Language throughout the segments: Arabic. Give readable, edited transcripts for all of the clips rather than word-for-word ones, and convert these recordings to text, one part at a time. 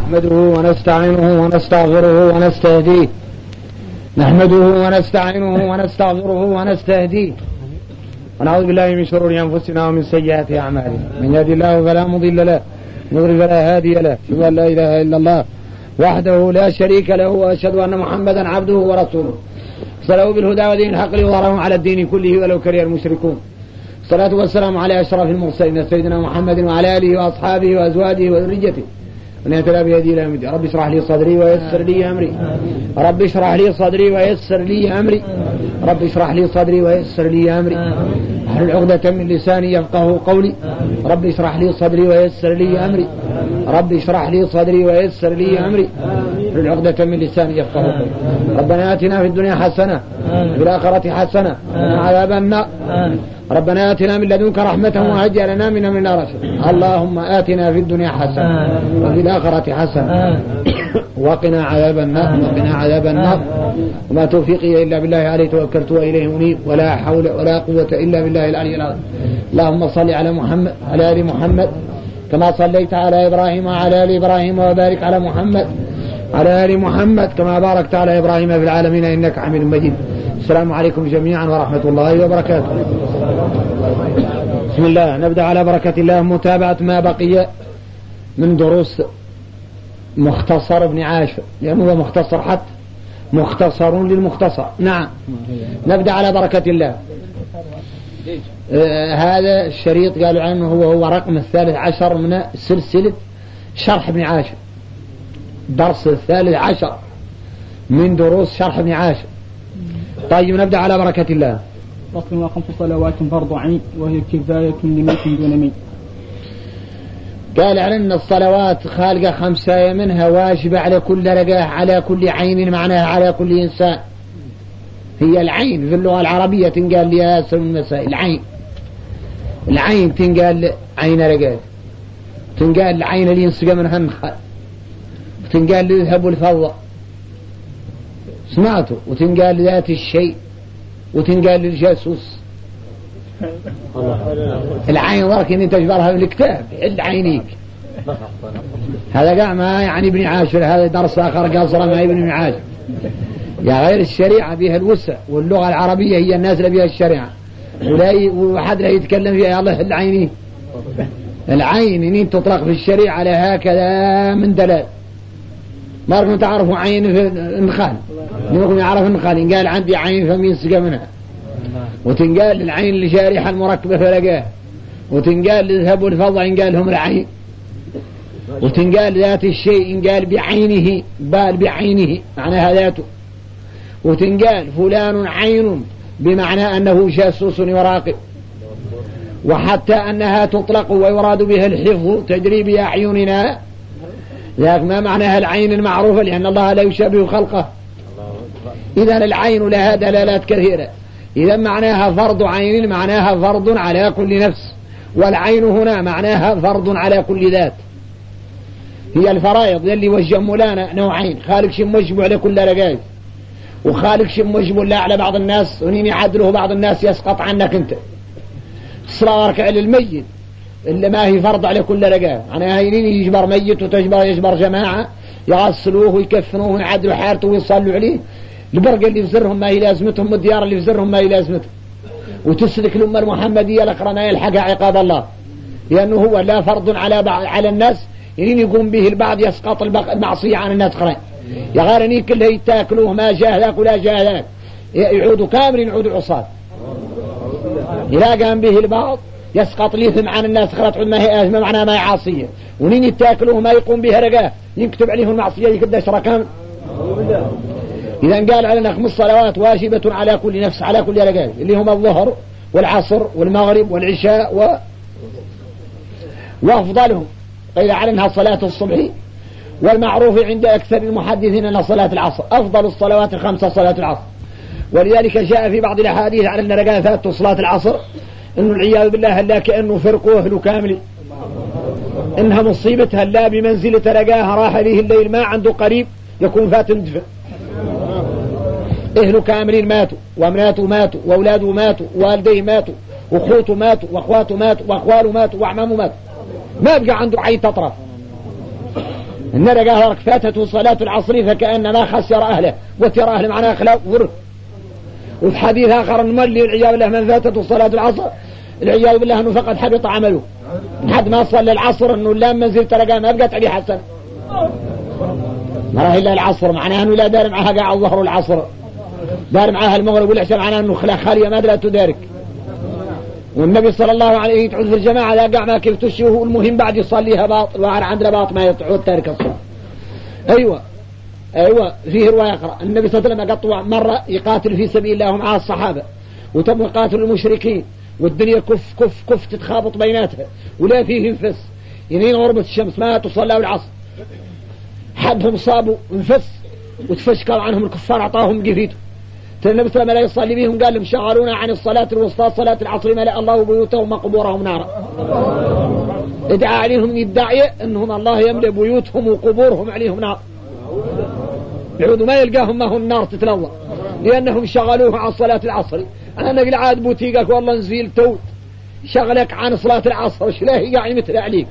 نحمده ونستعينه ونستغفره ونستهديه ونعوذ بالله من شرور أنفسنا ومن سيئات أعمالنا. من يهد الله فلا مضل له ومن فلا هادي له. أشهد أن لا إله إلا الله وحده لا شريك له وأشهد أن محمدا عبده ورسوله صلوا بالهدى ودين الحق ليظهره على الدين كله ولو كره المشركون. الصلاة والسلام على أشرف المرسلين سيدنا محمد وعلى آله وأصحابه وأزواجه وذريته من يهتدى بهديه إلى يوم الدين. رب اشرح لي صدري ويسر لي أمري رب اشرح لي صدري ويسر لي أمري رب اشرح لي صدري ويسر لي أمري احلل عقدة من لساني يفقهوا قولي رب اشرح لي صدري ويسر لي أمري رب اشرح لي صدري ويسر لي أمري احلل عقدة من لساني يفقهوا قولي. ربنا آتنا في الدنيا حسنة وفي الآخرة حسنة وقنا عذاب النار. ربنا آتنا من لدنك رحمة وهيئ لنا من أمرنا رشدا. اللهم آتنا في الدنيا حسنة وفي الآخرة حسنة وقنا عذاب النار وما توفيقي إلا بالله عليه توكلت وإليه أنيب ولا حول ولا قوة إلا بالله العلي العظيم. اللهم صل على محمد على آل محمد كما صليت على إبراهيم وعلى آل إبراهيم وبارك على محمد على آل محمد كما باركت على إبراهيم في العالمين إنك حميد مجيد. السلام عليكم جميعا ورحمة الله وبركاته. بسم الله. نبدأ على بركة الله متابعة ما بقي من دروس مختصر ابن عاشر لأنه هو مختصر حتى مختصر للمختصر. نعم نبدأ على بركة الله. هذا الشريط قالوا عنه هو رقم 13 من سلسلة شرح ابن عاشر، درس 13 من دروس شرح ابن عاشر. طيب نبدأ على بركة الله. فصل وخمس صلوات فرض عين وهي كفاية لميت دون ميت. قال أن الصلوات خالقة 5 منها واجبة على كل رقاه على كل عين معناها على كل إنسان. هي العين في اللغة العربية تنقال لها اسم المسائل. العين تنقال عين رقاه، تنقال العين اللي ينسق منها النخل، وتنقال للذهب والفضة سمعته، وتنقال ذات الشيء، وتنقال للجاسوس. العين ضرك ان تجبرها بالكتاب عند عينيك. هذا قاع ما يعني ابن عاشر، هذا درس اخر قصر ما ابن عاشر. يا غير الشريعة بها الوسع، واللغة العربية هي الناس اللي بها الشريعة، وحد لا يتكلم فيها الله العيني. العين ان تطلق في الشريعة لهكذا من دلال. ما ركم تعرفوا عين في النخال، منكم يعرف النخال إن قال عندي عين فمينسق منها، وتنقال العين الجارحة المركبة فلقاه، وتنقال للذهب والفضة إن قال هم العين، وتنقال ذات الشيء إن قال بعينه بال بعينه معناها ذاته، وتنقال فلان عين بمعنى أنه جاسوس يراقب. وحتى أنها تطلق ويراد بها الحفظ تجري بأعيننا، لكن ما معناها العين المعروفة لأن الله لا يشابه خلقه. إذن العين لها دلالات كثيرة. إذا معناها فرض عين معناها فرض على كل نفس، والعين هنا معناها فرض على كل ذات. هي الفرائض اللي وجهوا لنا نوعين: خالق شيء موجب على كل رقائق، وخالق شيء موجب لا على بعض الناس ونين يعدله بعض الناس يسقط عنك أنت. الصلاة ركع للميت اللي ما هي فرض على كل رقاه، يعني هينين يجبر ميت يجبر جماعة يغسلوه ويكفنوه ويعدلوا حارته ويصلوا عليه. البرقة اللي في زرهم ما هي لازمتهم، والديار اللي في زرهم ما هي لازمتهم، وتسلك الأمة المحمدية لقرنا يلحق عقاب الله، لأنه هو لا فرض على الناس ينين يقوم به البعض يسقط المعصية عن الناس قرين. يا غيرني كله يتاكلوه ما جاه ذاك ولا جاه ذاك، يعودوا كاملين يعودوا عصاة. إذا قام به البعض يسقط الإثم عن الناس خلت عد ما هي آثمة معناها ما هي عاصية، ونين يتاكلوه ما يقوم بها رقاه يكتب عليهم المعصية يكد شركان. إذا قال علينا 5 صلوات واجبة على كل نفس على كل رقاه، اللي هم الظهر والعصر والمغرب والعشاء وأفضلهم قيل عليها صلاة الصبح، والمعروف عند أكثر المحدثين أن صلاة العصر أفضل الصلوات 5 صلاة العصر. ولذلك جاء في بعض الأحاديث على أن رقاه 3 صلاة العصر إنه العياذ بالله لا كأنه فرقوا أهله كامل، إنها مصيبتها لا بمنزلة رقاها راح به الليل ما عنده قريب يكون فات مدفع. أهله كاملين ماتوا، وأمناته ماتوا، وأولاده ماتوا، ووالديه ماتوا، وأخوته ماتوا، وأخواته ماتوا، وأخواله ماتوا، وأعمامه ماتوا، ما بقى عنده عين تطرف. النبي قال لك فاتته صلاة العصر فكأنما خسر أهله، وترى أهله معناه أخلاق ورث. وفي حديث آخر المولي والعياذ بالله من فاتته صلاة العصر العياذ بالله أنه فقد حبط عمله، حد ما صلى العصر أنه لما زلت رقام ما بقت عليه حسن، ما راه إلا العصر معناه أنه لا دار معها قاع الظهر والعصر، دار معها المغرب والعشاء معناه أنه خالية ما لا تدارك. والنبي صلى الله عليه وسلم في الجماعة لا قاع ما كيف تشيه، المهم بعد يصليها باطل وعر عندنا باطل ما يتعود تارك الصلاة. أيوة فيه رواية يقرأ النبي صلى الله عليه وسلم قطوع مرة يقاتل في سبيل الله مع الصحابة، وتم يقاتل المشركين والدنيا كف تتخابط بيناتها ولا فيه انفس، ينين غربة الشمس ما تصلى العصر، حدهم صابوا انفس وتفشكل عنهم الكفار أعطاهم قفيته. النبي صلى الله عليه وسلم لا يصلي بهم قال لهم شغلونا عن الصلاة الوسطى صلاة العصر ملأ الله بيوتهم وقبورهم نارا. ادعى عليهم الداعية انهم الله يملأ بيوتهم وقبورهم عليهم نار، يعود ما يلقاهم ما هو النار تتلوى لأنهم شغلوه عن صلاة العصر. أنا نقل عاد بوتيقك والله نزيل توت شغلك عن صلاة العصر وش لا هي يعني مثل عليك،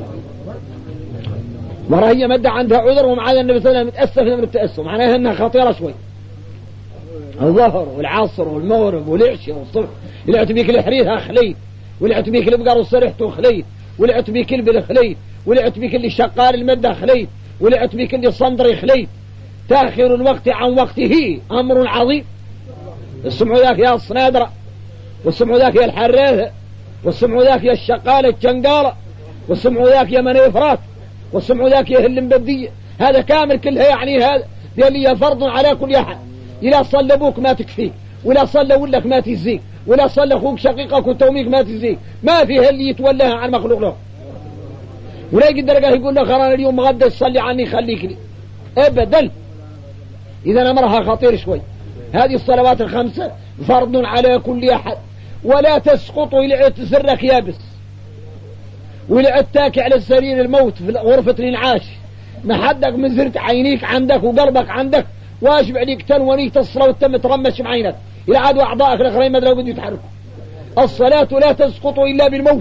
مرة هي مدى عندها عذر ومعاذ النبي صلى الله عليه وسلم متأسف من التأسف، معناها أنها خطيرة شوي. الظهر والعصر والمغرب والعشاء والصبح يلعت بيك الحريثة خليت، ولعت بيك البقر وصرحته خليت، ولعت بيك البل خليت، ولعت بيك اللي شقال المدى خليت، ولعت بيك اللي صندري خليت. تأخير الوقت عن وقته أمر عظيم. السمع ذاك يا الصنادرة، والسمع ذاك يا الحراثة، والسمع ذاك يا الشقالة الجنقالة، والسمع ذاك يا منيفرات، والسمع ذاك يا هالمبدية، هذا كامل كلها يعني هذا اللي فرض على كل أحد. إلا صلى أبوك ما تكفيك، ولا صلى ولك ما تزيك، ولا صلى أخوك شقيقك وتوميك ما تزيك، ما فيها اللي يتولاها عن مخلوق له. ولا يقدر يقول له خلانا اليوم غدا صلي عني خليك لي أبدا. إذا أمرها خطير شوي. هذه الصلوات الخمسة فرض على كل أحد، ولا تسقط إلى تسرك يابس، ولا تاكي على السرير الموت في غرفة الإنعاش، ما حدك من زرت عينيك عندك وقلبك عندك واجب عليك تنونيك الصلاة وتم ترمش بعينك إلى عاد أعضائك الآخرين ما لو بدوا يتحركوا. الصلاة لا تسقط إلا بالموت،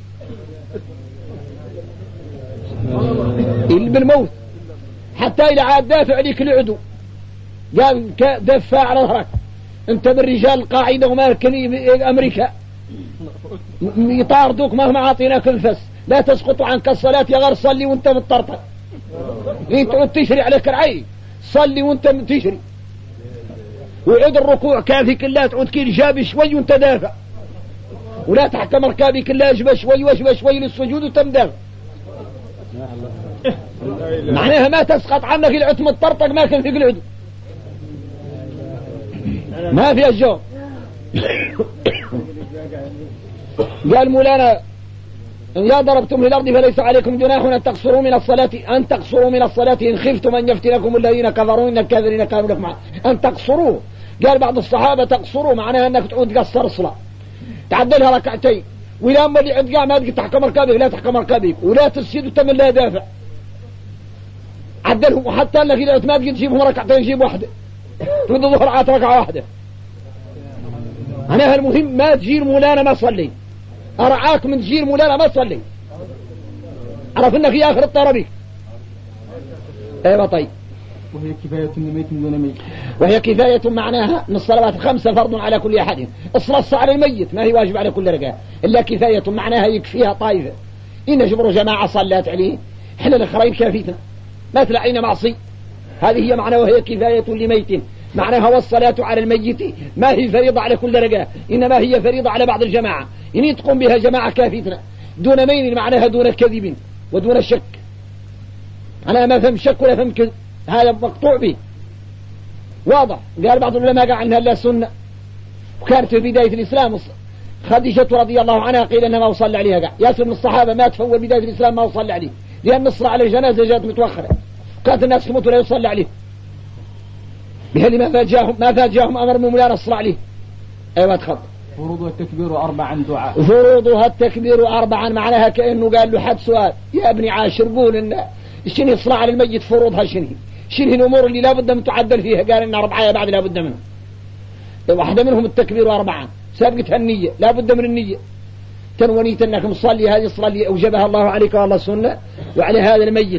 إلا بالموت، حتى إلى عاد دافع عليك العدو قال دفع على ظهرك انت بالرجال القاعدة وما أمريكا يطاردوك مهما عاطيناك الفس. لا تسقط عنك الصلاة يا غير صلي وانت مضطرطر، انت تشري عليك العين، صلي وانت تشري، وعود الركوع كافيك لا تعود كيل جاب شوي وانت دافع، ولا تحكم ركابك لا اجب شوي واجب شوي للسجود وتمدافع. معناها ما تسقط عنك العتم الطرطق ما كان فيك العدو، ما في الجو. قال مولانا إذا ضربتم في الأرض فليس عليكم جناح أن تقصروا من الصلاة إن خفتم أن يفتنكم الذين كفروا إن الكافرين كانوا لكم أن تقصروا. قال بعض الصحابة تقصروا معناها أنك تعود تقصر الصلاة تعدلها ركعتين، وإذا أما اللي عند ما تحكم ركابك لا تحكم ركابك، ولا تسجد وتمن لا دافع عدلهم، وحتى أنك إذا ما تجي تجيبهم ركعتين جيب واحدة ترد الظهر عاد ركعة واحدة. أنا المهم ما تجير مولانا ما صلي، أرعاك من تجير مولانا ما صلي، عرف أنك في آخر الطربي. أيوة طيب. وهي كفاية لميت دون ميت، وهي كفاية معناها أن الصلوات الخمسة فرض على كل أحد. الصلاة على الميت ما هي واجب على كل رجال، إلا كفاية معناها يكفيها طائفة. إن جبروا جماعة صلات عليه إحنا الآخرين كافيتنا ما تلعين معصي. هذه هي معنى وهي كفاية لميت، معناها والصلاة على الميت ما هي فريضة على كل رجال، إنما هي فريضة على بعض الجماعة إن تقوم بها جماعة كافيتنا دون مين، معناها دون كذب ودون شك. أنا ما فهم شك ولا فهم كذب، هذا مقطوع به واضح. قال بعض العلماء قال عنها لا سنة، وكانت في بداية الإسلام خديجة رضي الله عنها قيل أنها ما وصل عليها قال ياسر من الصحابة مات فهو بداية الإسلام ما وصل عليه، لأن الصلاة على الجنازة جاءت متوخرة، كانت الناس تموت ولا يصلى عليه، بهالي ما فاجاهم أمر من مولانا الصلاة عليه. أيوة تخطط. فروضها التكبير 4 دعاء، فروضها التكبير 4 معناها كأنه قال له حد سؤال يا ابني عاشر قول إن شنو الصلاة على الميت فروضها شنو الأمور اللي لابد من تعدل فيها. قال إن 4 بعد لابد منهم، واحدة منهم التكبير 4 سابقتها النية، لابد من النية تنونيت أنك مصلي هذه الصلاة اللي أوجبها الله عليك والله السنة وعلى هذا الميت،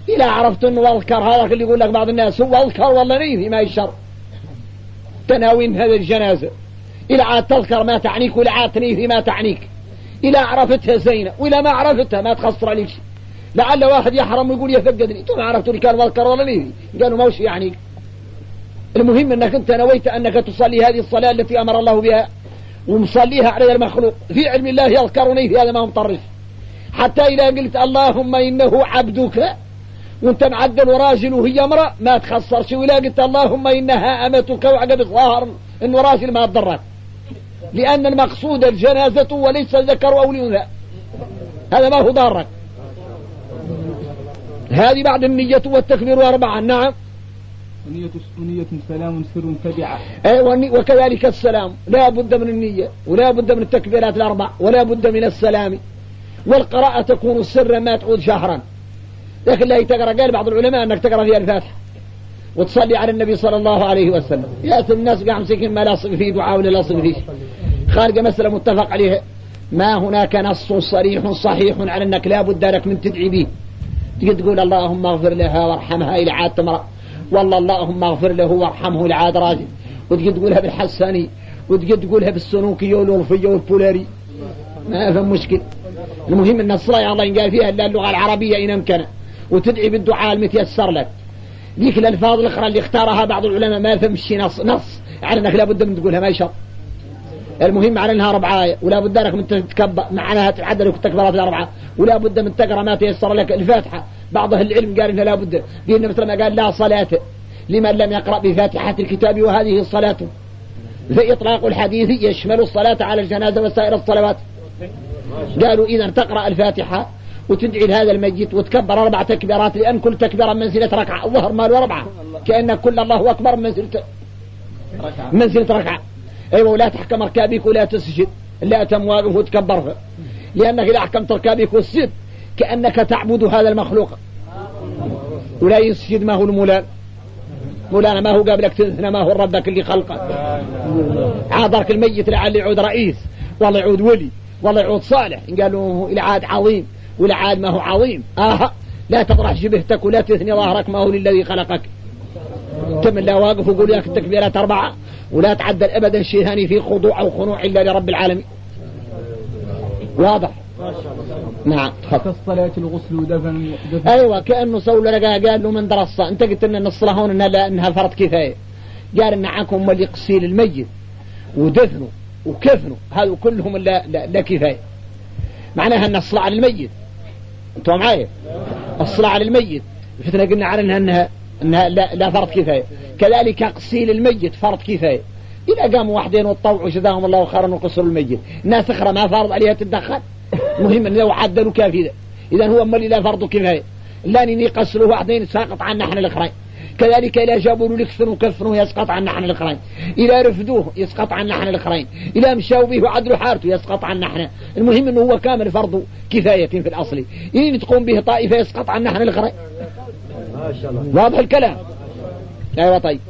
إذا عرفت أنه والكر هذا اللي يقول لك بعض الناس هو والكر والله نيفي ما يشر تناوين هذه الجنازة. إذا عاد تذكر ما تعنيك ولا عاد تنيفي ما تعنيك. إذا عرفتها زينة وإذا ما عرفتها ما تخسر عليك شيء. لعل واحد يحرم ويقول يفقدني انتم ما عرفتوا اللي كان والكر ولا نيفي قالوا موش يعني. المهم أنك أنت نويت أنك تصلي هذه الصلاة التي أمر الله بها ومصليها على المخلوق في علم الله يذكرني في هذا ما مطرف. حتى إذا قلت اللهم إنه عبدك وانت معدل وراجل وهي امرأة ما تخسر شيء. ولا قلت اللهم إنها أمتك وعقب الظاهر إنه راجل ما تضرك لأن المقصود الجنازة وليس الذكر أو الأنثى هذا ما هو ضارك. هذه بعد النية والتكبير 4. نعم ونية سلام سر تبعة. وكذلك السلام لا بد من النية ولا بد من التكبيرات 4 ولا بد من السلام. والقراءة تكون سرا ما تعود شهرا. لكن لا تقرأ قال بعض العلماء أنك تقرأ فيها الفاتحة وتصلي على النبي صلى الله عليه وسلم. يأتي الناس قاعد مسكين ما لاصق فيه دعاء ولا لاصق فيه خارج مسألة متفق عليها ما هناك نص صريح صحيح على أنك لا بد لك من تدعي به. تجي تقول اللهم اغفر لها وارحمها إلى عاد تمرأ والله اللهم اغفر له وارحمه إلى عاد راجل. وتجي تقولها بالحساني وتجي تقولها بالسنوكي والورفية والبولاري ما فهم مشكل. المهم أن الصلاة يا الله ينقال فيها إلا اللغة العربية إن أمكن وتدعي بالدعاء المتيسر لك. ذيك الألفاظ الأخرى اللي اختارها بعض العلماء ما فهمش نص على أنك لا بد من تقولها ما يشر. المهم على أنها 4 آية ولا بد لك من تتكبر معناها تعدل التكبيرات 4 ولا بد من تقرأ ما تيسر لك. الفاتحة بعض أهل العلم قال إنها لا بد لأن مثل ما قال لا صلاة لمن لم يقرأ بفاتحة الكتاب وهذه الصلاة. فإطلاق الحديث يشمل الصلاة على الجنازة وسائر الصلوات. قالوا إذا تقرأ الفاتحة وتدعي لهذا الميت وتكبر 4 تكبيرات لأن كل تكبيرة منزلة ركعة. الظهر مال 4 كأن كل الله أكبر منزلة ركعة. أيوة ولا تحكم ركابك ولا تسجد لا تمواقف وتكبرها لأنك إذا حكمت ركابك والسجد كأنك تعبد هذا المخلوق. ولا يسجد ما هو المولان مولانا ما هو قابلك تذهن ما هو ربك اللي خلقك. عاذرك الميت لعل يعود رئيس والله يعود ولي والله يعود صالح قالوا إلى عاد عظيم ولا عاد ما هو عظيم. لا تطرح جبهتك ولا تثني ظهرك ما هو للذي خلقك. تم لا واقف وقول لك التكبيرات 4 ولا تعدل أبدا شيء ثاني في خضوع أو خنوع إلا لرب العالمين. واضح. نعم كالصلاة الغسل ودفن. أيوة كأنه سول لقى قال له من درس أنت قلت إن الصلاة هون إنها فرض كفاية. قال إن معكم اللي يغسل الميت ودفنه وكفنه هذا كلهم لا كفاية. معناها أن الصلاة على الميت أنتوا معايا الصلاة على الميت فتنا قلنا عنها أنها لا فرض كفاية. كذلك غسيل الميت فرض كفاية. إذا قاموا واحدين والطوع جزاهم الله خيرا وقصروا الميت ناس أخرى ما فرض عليها تتدخل. مهم أن لو عدلوا كافية إذا هو أمالي لا فرض كفاية لا نقصروا واحدين ساقط عنا نحن الأخرين. كذلك إذا جابوا له لكفنوا كفنوا يسقط عنا نحن الأخرين. إذا رفدوه يسقط عنا نحن الأخرين. إذا مشوا به وعدلوا حارته يسقط عنا نحن. المهم أنه هو كامل فرض كفاية في الأصل. إن تقوم به طائفة يسقط عنا نحن الأخرين. واضح الكلام. أيوة طيب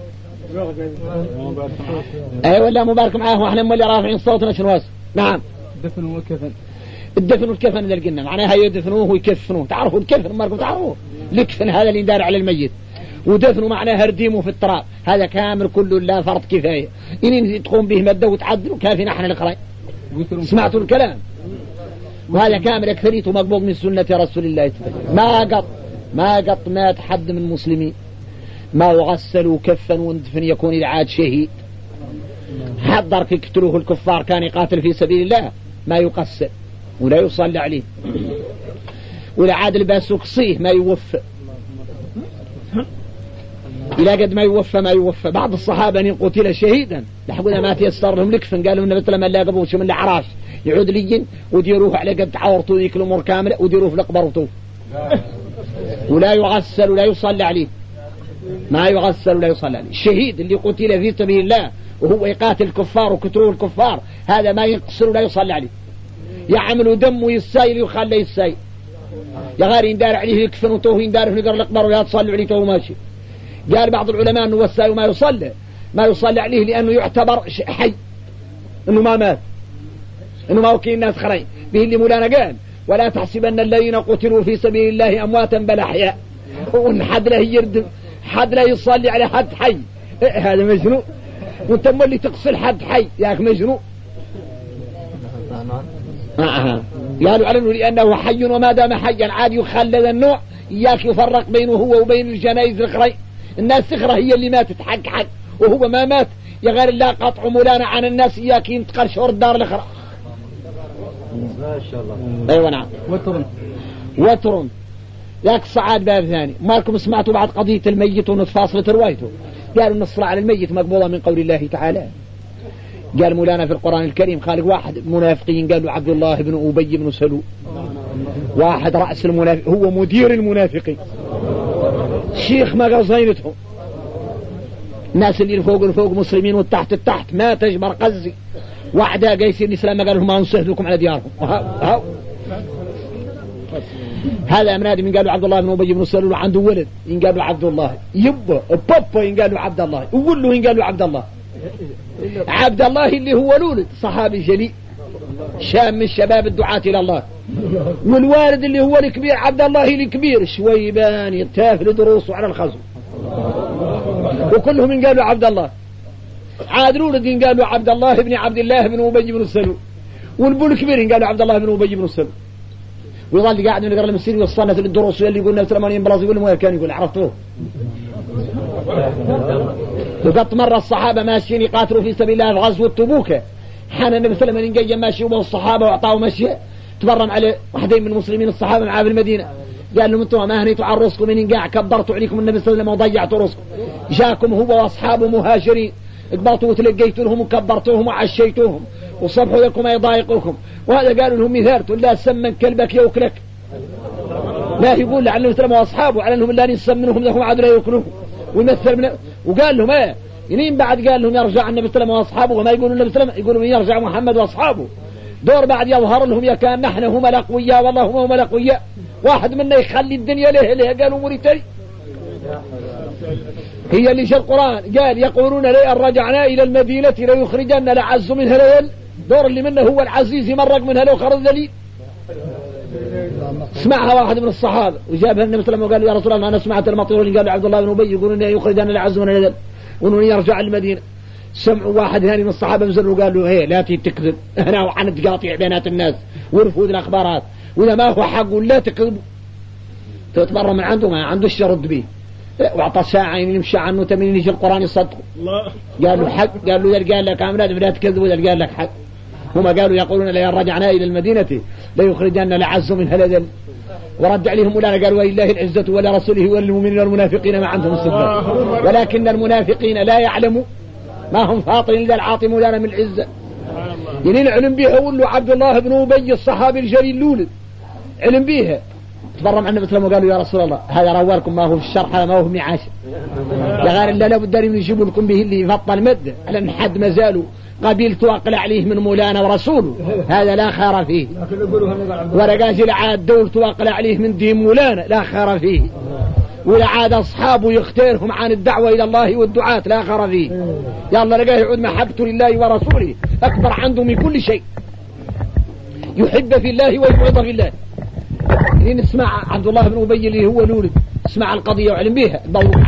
أيوة ولا مبارك معاه وإحنا اللي رافعين صوتنا شنواس. نعم دفن وكفن. الدفن والكفن اللي قلنا معناها يدفنوه ويكفنوه. تعرفوا الكفن ماركم تعرفوه الكفن هذا اللي يدار على الميت ودفنوا معناها هرديمه في التراب هذا كامل كله لا فرض كفاية. إن تقوم به مدة وتعدل وكافي نحن الأخرين. سمعتوا الكلام وهذا كامل أكثريته مقبوض من سنة رسول الله. ما قط مات حد من المسلمين ما وغسلوا كفن وندفن يكون العاد شهيد. حضر في قتلوه الكفار كان يقاتل في سبيل الله ما يقسل ولا يصلى عليه ولا عاد لباسه قصيه ما يوفى إلى قد ما يوفى. بعض الصحابة أن قتل شهيدا لحقنا ما تيسر لهم لكفن قالوا إنه مثل ما لا قبوش من العراش يعود ليجن وديروه على قد عورته ذيك الأمور كاملة وديروه في القبر ولا يغسل ولا يصلى عليه. ما يغسل ولا يصلى عليه. الشهيد اللي قتل في سبيل الله وهو يقاتل الكفار وكتروه الكفار هذا ما يغسل ولا يصلى عليه. يعملوا دم ويسايل ويخلى يسايل يا غير يندار عليه يكفن وتوه يندار في نقر الأكبر ولا تصلي عليه توه ماشي. قال بعض العلماء أنه وسايل ما يصلى عليه لأنه يعتبر حي أنه ما مات أنه ما وكي الناس خرين به اللي مولانا قال ولا تحسبن الذين قتلوا في سبيل الله أمواتا بل أحياء وإن حد لا يردم حد لا يصلي على حد حي. هذا مجنون. وانت اللي تقصل حد حي ياك مجنون. قالوا علمه لأنه حي وما دام حيا عاد يخلد النوع إياك يفرق بينه هو وبين الجنائز الأخرى. الناس الأخرى هي اللي ماتت حق وهو ما مات يا غير الله قطع مولانا عن الناس إياك ينتقل شعور الدار الأخرى. ما شاء الله. أيوة نعم. وتر ذاك صعاد باب ثاني. مالكم سمعتوا بعد قضية الميت ونتفاصلة روايته؟ قالوا أن الصلاة على الميت مقبولة من قول الله تعالى. قال مولانا في القرآن الكريم خالق واحد منافقين قالوا عبد الله بن أبي بن سلول واحد رأس المنافق هو مدير المنافقين شيخ مغازينتهم الناس اللي فوق مسلمين والتحت التحت ما تجبر قزي وعدا قيسين الإسلام قالوا ما نسهلكم على ديارهم. هذا أمنادي من قالوا عبد الله بن أبي بن سلول عنده ولد ينقالوا عبد الله يبا بابا ينقالوا عبد الله يقول له ينقالوا عبد الله. عبد الله اللي هو لولد صحابي جليل شاب من الشباب الدعاة إلى الله. والوالد اللي هو الكبير عبد الله الكبير شويبان يتافل دروسه على الخزو وكلهم ينقالوا عبد الله. عاد لولد ينقالوا عبد الله بن عبد الله بن أبي بن سلول والبول الكبير ينقالوا عبد الله بن أبي بن سلول. ويظل قاعد من يقرأ المسير والصنة للدروس اللي يقول نفس رمانين بلاص يقول وين كان يقول عرفتوه. وقد مر الصحابة ماشيين يقاتلوا في سبيل الله في غزوة تبوك حان النبي صلى الله عليه وسلم ينقي ماشي والصحابة وأعطاه ماشي تبرم على واحدين من المسلمين الصحابة معاه في المدينة قال لهم انتم ما هنيتوا عن رزقكم من ينقع كبرتوا عليكم النبي صلى الله عليه وسلم وضيعتوا رزقكم. جاكم هو وأصحابه مهاجرين اقبلتوا وتلقيتوا لهم وكبرتوهم وعشيتوهم وصبحوا لكم ما يضايقوكم. وهذا قالوا لهم مثارت ولا سمن كلبك يوكلك لا يقول لعلهم سلم وأصحابه على أنهم لا نسمنهم لهم عاد لا يوكلوهم ويمثل من وقال لهم ينين بعد قال لهم يرجع النبي صلى الله عليه وسلم وأصحابه وما يقولوا النبي صلى الله عليه وسلم يقولوا يرجع محمد وأصحابه. دور بعد يظهر لهم يا كان نحن هم الأقوياء والله هم الأقوياء واحد منا يخلي الدنيا له قالوا مريتي هي اللي في القرآن قال يقولون لئن رجعنا إلى المدينة ليخرجن الأعز منها ليل. دور اللي منه هو العزيز يمرق منها لو خرج ذليل. سمعها واحد من الصحابة وجابها النبي صلى الله عليه وسلم وقال يا رسول الله أنا سمعت المطيرون قالوا عبد الله بن أبي يقولون يخرجن الأعز منها ليل وأنه يرجع المدينة. سمعوا واحد ثاني من الصحابة نزلوا قالوا هي لا تكذب أنا وعن تقاطع بينات الناس ورفض الأخبارات وإذا ما هو حق لا تكذب تتبرى من عنده ما عنده الشرد به. وأعطى ساعة يمشي عنه تمنين يجي القرآن يصدقوا قالوا حق قالوا إذا قال لك أمناد لا تكذبوا إذا قال لك حق. هما قالوا يقولون لئن رجعنا إلى المدينة ليخرجن الأعز منها الأذل. ورد عليهم مولانا قالوا ولله العزة ولرسوله وللمؤمنين والمنافقين ما عندهم استكبار ولكن المنافقين لا يعلموا ما هم فاطرين إذا العاطي مولانا من العزة. ينين علم بيها يقول له عبد الله بن أبي الصحابي الجليل لولد علم بيها تبرم عن النبي صلى الله عليه وسلم وقالوا يا رسول الله هذا روالكم ما هو في الشرح ما هو في معاش لغير الله لابد أن يجيبوا لكم به اللي يفضل مد على أن حد ما زالوا قبيلت وأقلع عليه من مولانا ورسوله هذا لا خير فيه. ورقاجل عاد دولت وأقلع عليه من دين مولانا لا خير فيه. ولعاد أصحابه يختارهم عن الدعوة إلى الله والدعاة لا خير فيه. يا الله لقاه يعود محبته لله ورسوله أكبر عنده من كل شيء يحب في الله ويبغض في الله. لين اسمع عبد الله بن أبي اللي هو لولد اسمع القضية وعلم بيها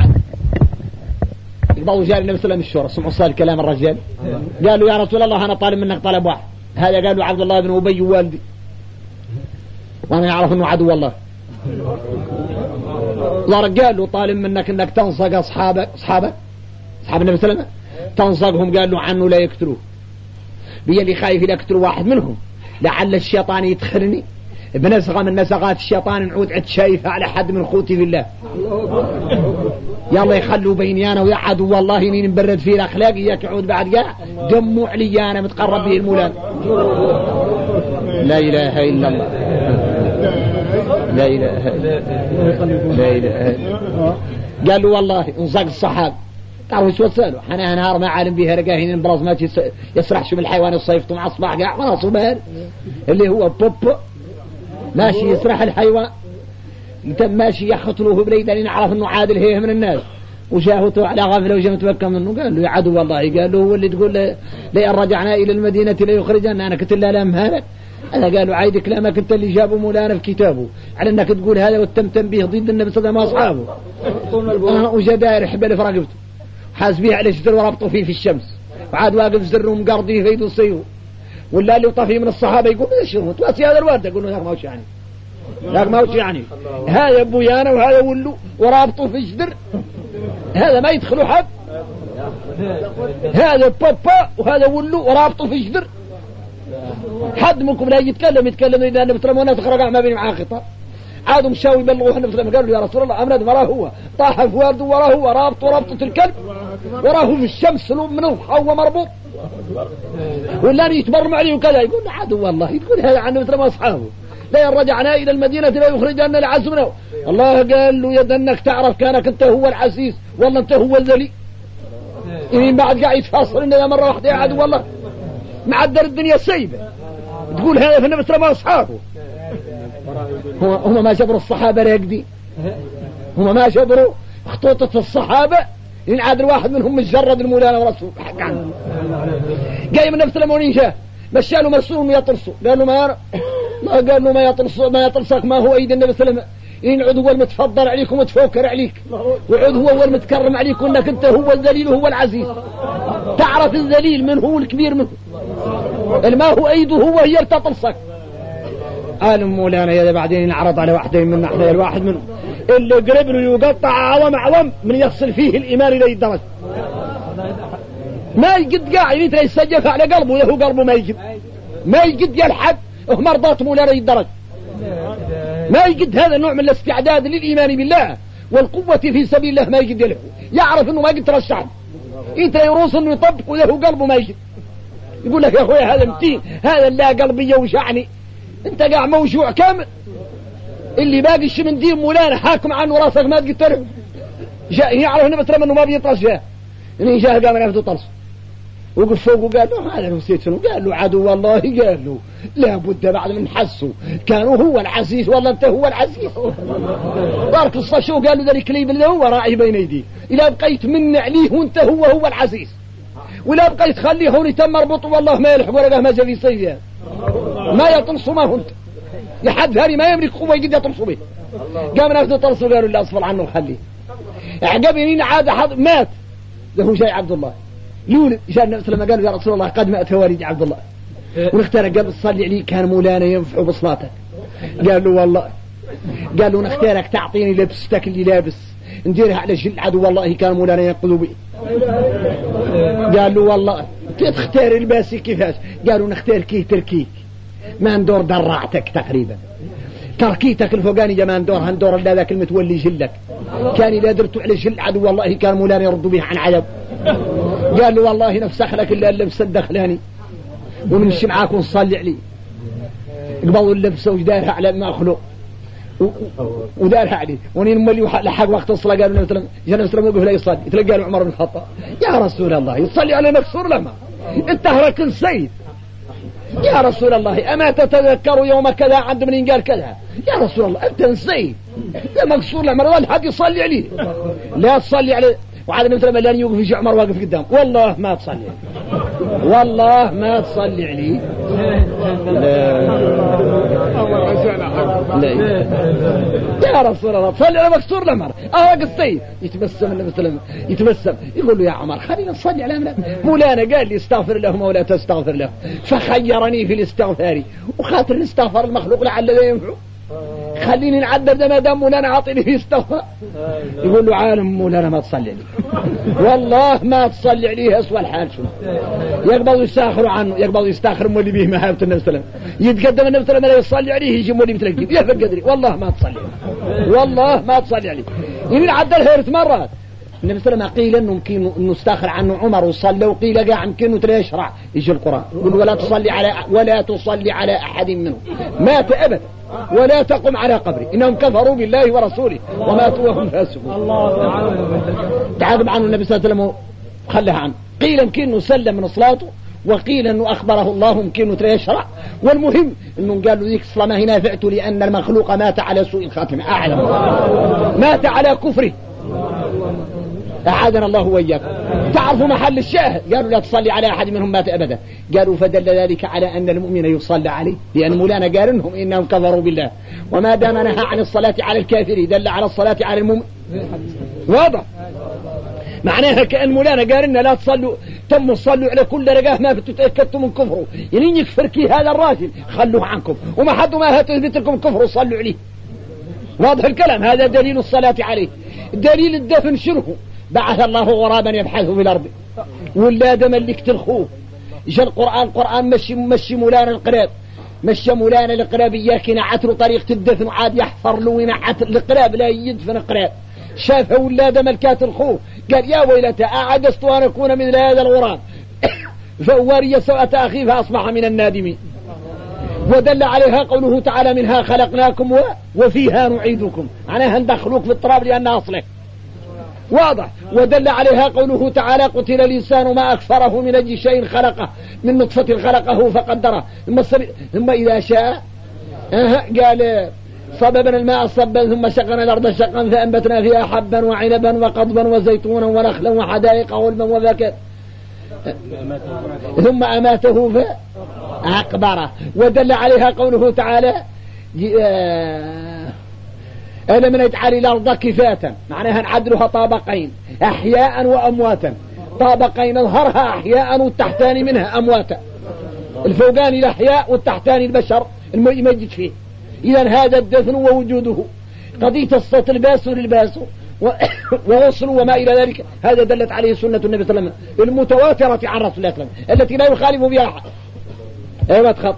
الضوء جاء النبي صلى الله عليه وسلم الشورى سمعوا صار كلام الرجال قالوا يا رسول الله أنا طالب منك طلب واحد. هذا قالوا عبد الله بن أبي والدي وأنا يعرف أنه عدو الله. قال له طالب منك أنك تنصق أصحاب النبي صلى الله عليه وسلم تنصقهم قال له عنه لا يقتلوه بي اللي خايف لا يقتلوا واحد منهم لعل الشيطان يدخلني بنسغة من نسغات الشيطان نعود عد شايفة على حد من خوتي في الله يلا يخلوا بيني أنا ويا عدو والله إني نبرد فيه الأخلاق إياك يعود بعد قاع دموا علي أنا متقرب به المولان. لا إله إلا الله لا إله لا إله. قالوا والله انزق الصحاب تعرفوا شو سألوا حنا نهار ما عالم بها رقاهين البراز ما يسرح شو بالحيوان الصيفته مع أصبح قاع ما صبر اللي هو بوب ماشي يسرح الحيوان انت ماشي يخطلوه بريدا لنعرف انه عادل هيه من الناس وشاهدته على غفله وجاء متبكى منه قال له يا عدو والله قال له هو اللي تقول لئن رجعنا الى المدينه ليخرجن انا قلت له لا مهلك أنا قالوا عايد كلامك أنت اللي جابوا مولانا في كتابه على أنك تقول هذا والتمتم به ضد النبي صلى الله عليه وسلم وأصحابه. وجدائر حبل في رقبته حاسبيه على جدر وربطوا فيه في الشمس وعاد واقف زر ومقرضيه في يده السيوف. ولا اللي طفي من الصحابة يقول ايش هو تواسي هذا الواد يقول له ما وش يعني لا ما وش يعني هذا بويانا وهذا ولو ورابطه في جدر هذا ما يدخلوا حد هذا بابا وهذا ولو ورابطه في جدر حد منكم لا يتكلم إذا النبي صلى الله عليه وسلم تخرج ما بين معاه خطاب عادوا مشاوي يبلغوه النبي صلى الله عليه وسلم قالوا يا رسول الله أمرد وراه هو طاح في وارده وراه هو رابطه الكلب وراه في الشمس من وهو مربوط ولا يتبرم عليه وكذا يقول عدو والله يقول هذا عن مثل ما أصحابه لا إن رجعنا إلى المدينة لا يخرجنا العز منه. الله قال له يد أنك تعرف كانك أنت هو العزيز والله أنت هو الذلي إن بعد قاعد يتفاصل إن مرة واحدة يا عدو والله معدل الدنيا سيبة تقول هذا في النبي صلى الله عليه وسلم أصحابه. هم ما جبروا الصحابة ريقدي هم ما جبروا خطوطة الصحابة إن عاد الواحد منهم مجرد المولانا ورسول حق عنه جاي من نفس المونين شاه مشى له مرسول يطرسه قال له ما يطرسك ما هو أيد النبي صلى الله عليه وسلم إن عد هو المتفضل عليكم وتفوكر عليك وعد هو المتكرم عليك وإنك أنت هو الذليل وهو العزيز تعرف الذليل من هو الكبير منه ما هو أيده هو هي تطرسك. قال مولانا يا بعدين نعرض على واحدين من احنا الواحد منهم اللي قرب له يقطع عوام من يصل فيه الإيمان إلى الدرجة ما يجد قاعد يترى يسجف على قلبه له قلبه ما يجد يلحق مرضات مولانا الدرجة ما يجد هذا النوع من الاستعداد للإيمان بالله والقوة في سبيل الله ما يجد له يعرف انه ما قد ترشح يترى يروس انه يطبق وله قلبه ما يجد يقول لك يا اخويا هذا متين هذا لا قلبي يوجعني انت قاع موجوع كامل اللي باقي من دين مولانا حاكم عنه راسك ما تقدر له يعرف انه بترى انه ما بيطرش جاه انه جاه قام ياخذ طرس وقف فوق وقال له هذا نسيت شنو قال له عدو والله قال له لا بد بعد من حسه كانوا هو العزيز والله انت هو العزيز بارك الله شو قال له ذلك اللي هو راعي بين يديه اذا بقيت من عليه وانت هو العزيز ولا بقيت خليه هون يتم مربوط والله ما يلحق ولا ما جا في ما يطلصوا ما هنت لحد هاري ما يملك قوة يقدر يطلصوا به قام ناخذ طلصوا قالوا لا أصفر عنه وخليه عقب يمين عاد مات له جاي عبد الله يولد جاء النبي صلى الله عليه وسلم قال يا رسول الله قد مات والدي عبد الله ونختار قبل تصلي عليه كان مولانا ينفع بصلاته قال له والله قال له نختارك تعطيني لبستك اللي لابس نديرها على جل عدو والله كان مولانا ينقذ بي قال له والله تختار الباسي كيفاش قالوا نختار كيه تركيك ما ندور درعتك تقريبا تركيتك الفوقاني ما ندورها ندور الا ذاك المتولي جلك كان اذا درتوا على جل عدو والله كان مولانا يرد به عن عجب قال له والله نفسخ لك الا اللبس الدخلاني ونمشي معاك ونصلي عليه قبضوا اللبسه وجدارها على المخلوق ودارها عليه ونين ملي لحق وقت الصلاه قالوا النبي صلى الله عليه وسلم وقف لا يصلي تلقى له عمر بن الخطاب يا رسول الله يصلي على مكسور لما انت هرك السيد يا رسول الله أما تتذكر يوم كذا عند من قال كذا يا رسول الله أنت نسيت يا مكسور لما رضى حد يصلي عليه لا تصلي عليه وعاد النبي صلى الله عليه وسلم يوقف عمر واقف قدام والله ما تصلي والله ما تصلي عليه لا يا رسول الله صلي على مكسور لمر أهرق السيد يتبسم النبي صلى الله عليه وسلم يتبسم يقول له يا عمر خلينا نصلي على مولانا قال لي استغفر لهم ولا تستغفر لهم فخيرني في الاستغفار وخاطر الاستغفار المخلوق لعل لا ينفع خليني نعدل ما دام مولانا عاطيني في استغفار يقول له عالم مولانا ما تصلي عليه والله ما تصلي عليه أسوأ الحال شنو يقبضوا يستاخروا عنه يقبضوا يستاخروا مولي به محابة النبي صلى الله عليه وسلم يتقدم النبي صلى الله عليه وسلم يصلي عليه يجي مولي متلقي يا فقدري والله ما تصلي والله ما تصلي عليه يمين عدلها 3 مرات النبي صلى الله عليه وسلم قيل انه يمكن انه استاخر عنه عمر وصلى وقيل قاع يمكن انه يشرع يجي القران يقول ولا تصلي على احد منهم مات ابدا ولا تقم على قبره انهم كفروا بالله ورسوله وماتوا وهم فاسقون تعاقب عنه النبي صلى الله عليه وسلم خلها عنه قيل يمكن انه سلم من صلاته وقيل انه اخبره الله يمكن انه يشرع والمهم انه قالوا ذيك الصلاه ما هي نافعته لان المخلوق مات على سوء الخاتمه اعلم مات على كفره أعاذنا الله وإياكم. تعرفوا محل الشاهد؟ قالوا لا تصلي على أحد منهم مات أبدا. قالوا فدل ذلك على أن المؤمن يصلى عليه، لأن مولانا قال إنهم إنهم كفروا بالله، وما دام نهى عن الصلاة على الكافر دل على الصلاة على المؤمن. واضح؟ معناها كأن مولانا قال إن لا تصلوا، تم تصلوا على كل رقاه ما تتأكدتم من كفره، يعني يكفر كي هذا الراجل خلوه عنكم، وما حد ما هتثبت لكم كفره صلوا عليه. واضح الكلام؟ هذا دليل الصلاة عليه. دليل الدفن شنو؟ بعث الله غرابا يبحث في الأرض ولا دم اللي يقتلخوه. جاء القرآن مشي مولانا القراب، مشى مولانا القراب إياك نعتلوا طريقة الدفن، وعاد يحفر له ونعت القراب لا يدفن القراب. شافه ولا دم الكاتل خوه قال يا ويلتى أعجزت أن أكون مثل هذا الغراب فأواري سوءة أخي فأصبح من النادمين. ودل عليها قوله تعالى منها خلقناكم وفيها نعيدكم، معناها ندخلوك في التراب لأنها أصلك. واضح؟ ودل عليها قوله تعالى قتل الإنسان ما أكفره من أي شيء خلقه من نطفة خلقه فقدره ثم إذا شاء قال صببنا الماء صبا ثم شقنا الأرض شقا فأنبتنا فيها حبا وعنبا وقضبا وزيتونا ونخلا وحدائق غلبا وذكر ثم أماته فأقبره. ودل عليها قوله تعالى ألم نجعل الأرض كفاتا، معناها نعدلها طابقين أحياء وأمواتا، طابقين نظهرها أحياء والتحتاني منها أمواتا، الفوقاني الأحياء والتحتاني البشر الميت فيه. إذن هذا الدفن ووجوده قضية الصوت الباس للباس وغسل وما إلى ذلك، هذا دلت عليه سنة النبي صلى الله عليه وسلم المتواترة عن رسول الله صلى الله عليه وسلم التي لا يخالف بها أحد. أيوة تخط.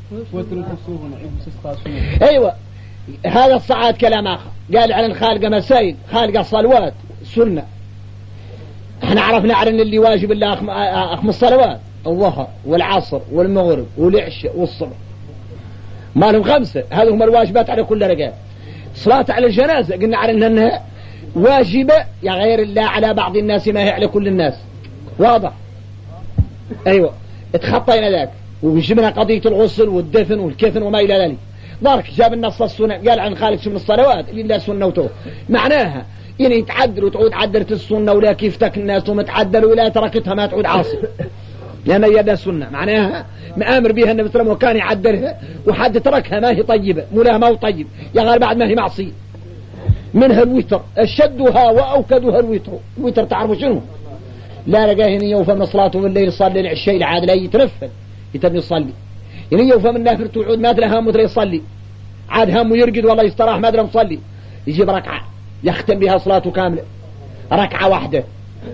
أيوة هذا الصعاد كلام آخر. قال عن الخالق مسائل، خالق الصلوات سنة. احنا عرفنا عن اللي واجب الله خمس صلوات، الظهر والعصر والمغرب والعشاء والصبح، ما لهم خمسة، هذه هم الواجبات على كل رجال. صلاة على الجنازة قلنا عن أنها واجبة يا غير الله على بعض الناس ما هي على كل الناس. واضح؟ أيوة اتخطينا ذاك وجبنا قضية الغسل والدفن والكفن وما إلى ذلك. ضارك جاب النص السنة قال عن خالق من الصلوات إلا سنة وتوه، معناها يعني يتعدل وتعود عدلت السنة ولا كيف تك الناس ومتعدل ولا تركتها ما تعود عاصي، لأن هي ده سنة معناها مآمر بها النبي صلى الله عليه وسلم وكان يعدلها، وحد تركها ما هي طيبة مولاها ما هو طيب يا غير بعد ما هي معصية. منها الوتر أشدها وأوكدها الوتر. الوتر تعرفوا شنو؟ لا لقاه هنا يوفى من صلاته بالليل يصلي العشاء العاد لا يتنفل يتم يصلي، يعني يوفى من نافر تعود ما أدري هامه يصلي عاد هامه يرقد والله يستراح ما أدري مصلي، يجيب ركعة يختم بها صلاته كاملة ركعة واحدة،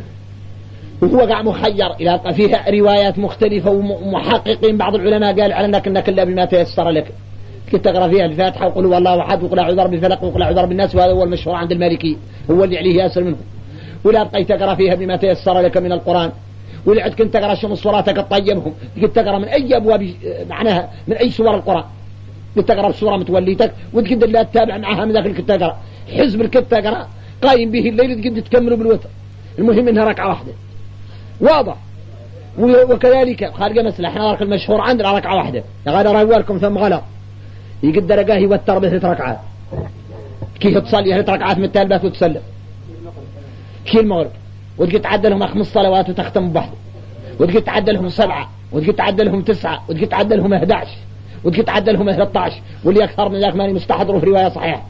وهو قاع مخير إلى فيها روايات مختلفة ومحققين بعض العلماء قال على أنك إلا بما تيسر لك كنت تقرأ فيها الفاتحة وقل هو الله أحد وقل أعوذ برب الفلق وقل أعوذ برب الناس، وهذا هو المشهور عند المالكي هو اللي عليه ياسر منه. ولا بقيت تقرأ فيها بما تيسر لك من القرآن، ولا عد كنت تقرأ شمس صوراتك تطيبهم، كنت تقرأ من أي أبواب معناها من أي سور القرآن، كنت تقرأ بسورة متوليتك وتقدر لا تتابع معها من ذاك اللي كنت تقرأ حزب اللي كنت تقرأ قايم به الليل تقدر تكمله بالوتر، المهم إنها ركعة واحدة. واضح؟ وكذلك خارج مثل احنا رك المشهور عندنا ركعة واحدة يا غادر أولكم ثم غلط يقدر قاه يوتر بثلاث ركعات، كيف تصلي 3 ركعات من التالبات وتسلم كي المغرب، وتقول تعدلهم 5 صلوات وتختم بواحدة، وتقول تعدلهم 7 وتقول تعدلهم 9 وتقول تعدلهم 11 وتقول تعدلهم 13 واللي أكثر من ذاك ماني مستحضره في رواية صحيحة.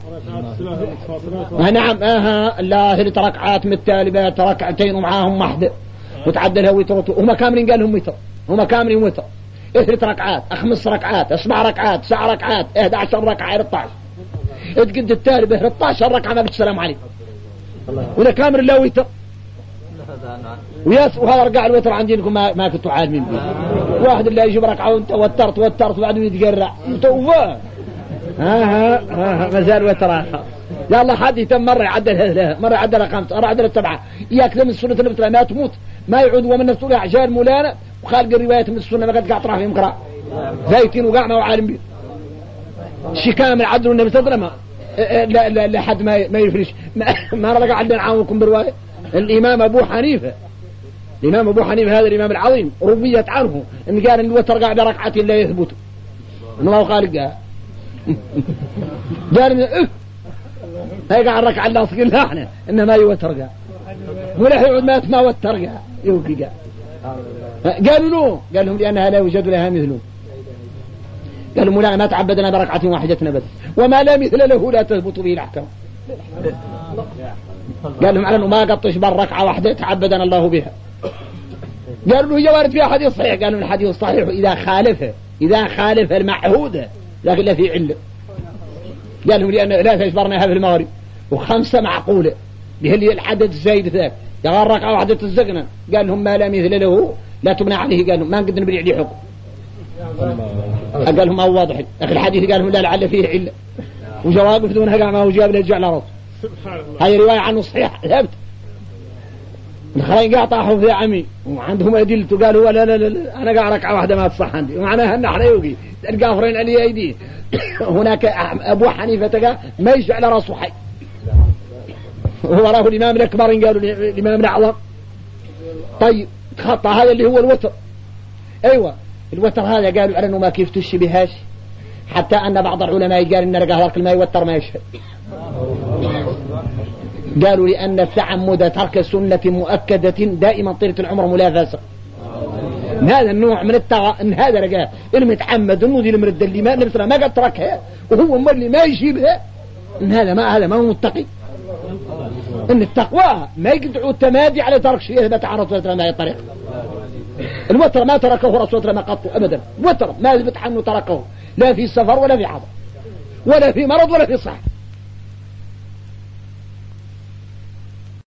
نعم لا 3 ركعات من التالبات ركعتين ومعاهم واحدة وتعدلها ويتر، وهم كاملين قال لهم ويتر، هم كاملين ويتر 3 ركعات 5 ركعات 7 ركعات 9 ركعات 11 ركعة 13 تقد التالبة 13 ركعة ما بالسلام عليكم ولا كامل لا ويتر وهذا رقع الوتر عندكم ما كنتوا عالمين به. واحد اللي يجيب ركعة وانت وترت وبعده يتقرع توه ما زال وتر آخر. يلا حد يتم مرة يعدل مرة يعدل 5 مرة يعدل 7 إياك من السنة اللي ما تموت ما يعود ومن نفسه عجال مولانا وخالق الروايات من السنة ما قد قاع طرح فيهم قراء فايتين وقاع ما هو عالم به شي كامل عدل النبي صلى الله عليه وسلم لا حد ما يفرش ما رجع عندنا نعاونكم برواية. الإمام أبو حنيفة هذا الإمام العظيم رويت عنه إن قال إن الوتر قاع بركعة لا يثبت إنه هو خالقها قال ما يقع الركعة اللي أصقل لا احنا إنما يوترقى ولا يعود ما وترقى يوقع. قالوا له قال لهم لأنها لا يوجد لها مثله. قالوا مولانا ما تعبدنا بركعة واحدة بس وما لا مثل له لا تثبت به الأحكام. قال لهم على أنه ما قطش بركعة واحدة تعبدنا الله بها. قالوا له هي وارد فيها حديث صحيح. قالوا الحديث الصحيح إذا خالف المعهود لكن لا في علة. قال لهم لأن لا تجبرناها في المغرب وخمسة معقولة بهل العدد الزايد ذاك يغار ركعة واحدة الزقنا. قال لهم ما لا مثل له لا تبنى عليه. قال لهم ما نقدر نبني عليه حكم. قال لهم أو واضح أخي الحديث. قال لهم لا لعل فيه علة وجواب بدونها قال ما هو جاب لجع على رأسه. هاي رواية عنه صحيح ثابت. الخرين قاع طاحوا في عمي وعندهم أدلة قالوا لا لا لا أنا قاع ركعة واحدة ما تصح عندي ومعناها أن احنا يوقي القافرين علي أيديه. هناك أبو حنيفة قال ما يجع على رأسه حي هو راه الإمام الأكبر قالوا الإمام الأعظم. طيب تخطى هذا اللي هو الوتر. أيوة الوتر هذا قالوا على أنه ما كيف تشبهاش حتى أن بعض العلماء قال إن رجع هذا ما يوتر ما يشهد. قالوا لأن التعمد ترك سنة مؤكدة دائما طيلة العمر ملافسة. هذا النوع من إن هذا رجع المتعمد إنه ذي المرد اللي ما قد تركها وهو اللي ما يجيبها إن هذا ما هو متقي. إن التقوى ما يقدعوا التمادي على ترك شيء إذا تعرض وتر ما يطرق. الوتر ما تركه رسول الله ما قطه أبدا. وتر ما يثبت عنه تركه لا في السفر ولا في حضر ولا في مرض ولا في صحة.